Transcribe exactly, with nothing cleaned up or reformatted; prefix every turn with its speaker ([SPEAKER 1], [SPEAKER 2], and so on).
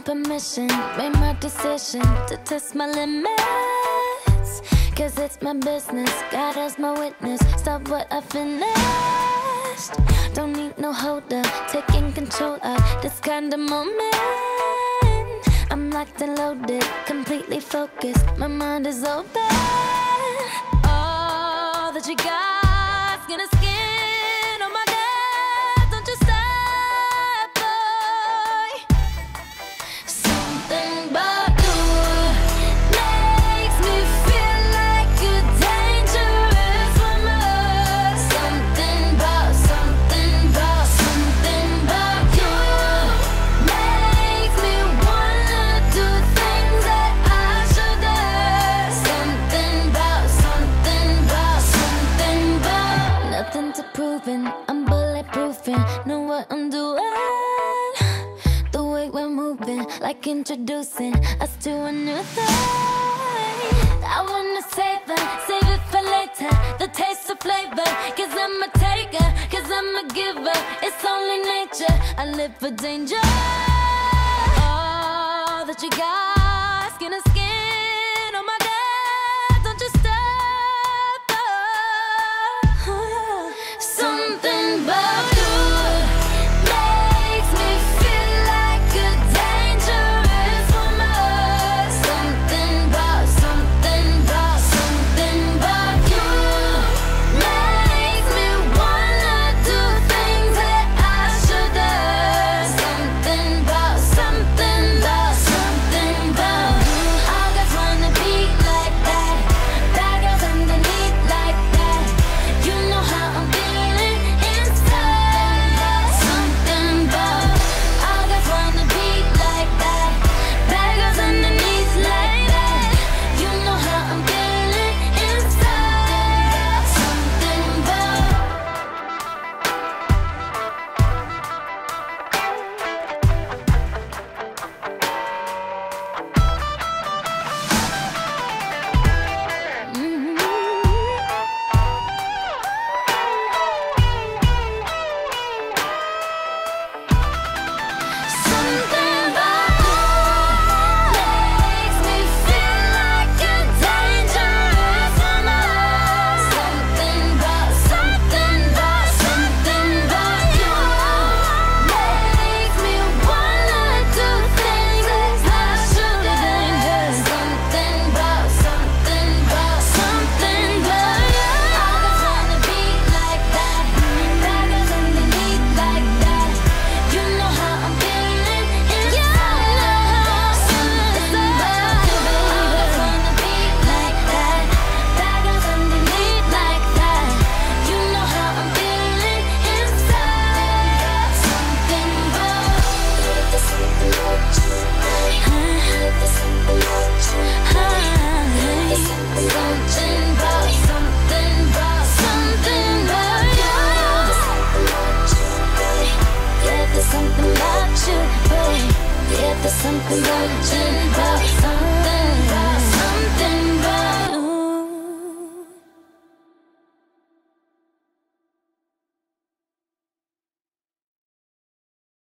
[SPEAKER 1] permission, made my decision to test my limits. Cause it's my business, God as my witness. Stop what I finished. Don't need no holder, taking control of this kind of moment. I'm locked and loaded, completely focused, my mind is open. All that you got, skin to skin, oh my God, don't you stop, boy. Something about you makes me feel like a dangerous woman. Something about, something about, something about you makes me wanna do things that I shouldn't. Something about, something about, something about. Nothing to proving, I'm bulletproofing, know what I'm doing. The way we're moving, like introducing us to a new thing. I wanna save it, save it for later, the taste of flavor. Cause I'm a taker, cause I'm a giver. It's only nature, I live for danger. All that you got, skin to skin, oh my God, don't you stop, oh. Something about you makes me feel like a dangerous woman. Something about, something about, something about you makes me wanna do things that I shouldn't. Something about, something about, something about you. All guys wanna be like that, bad girls underneath like that. You know how I'm feeling inside. Something about, all guys wanna be like that, bad girls underneath like that. You know how I'm feeling inside. Something about. Mm-hmm. Something about you makes me feel like a dangerous woman. Something about, something about, something about you makes me wanna do things that I shouldn't. Something about, something about, something about you. All guys wanna be like that, bad girls underneath like that. You know how I'm feeling inside. Something about you, baby. All guys wanna be like that, bad girls underneath like that. You know how I'm feeling inside. Something about. There's something about you. There's something about you. There's something about, something about, something about you. Yeah, there's something about you, babe. Yeah, there's something about you, about something.